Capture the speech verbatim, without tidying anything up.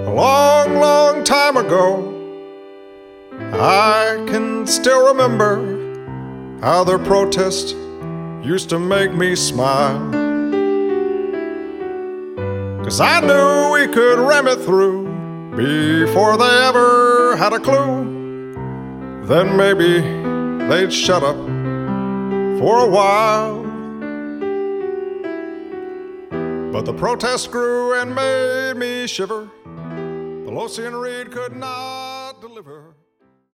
a long, long time ago. I can still remember how their protest used to make me smile, 'cause I knew we could ram it through before they ever had a clue. Then maybe they'd shut up for a while. But the protest grew and made me shiver. Pelosi and Reid could not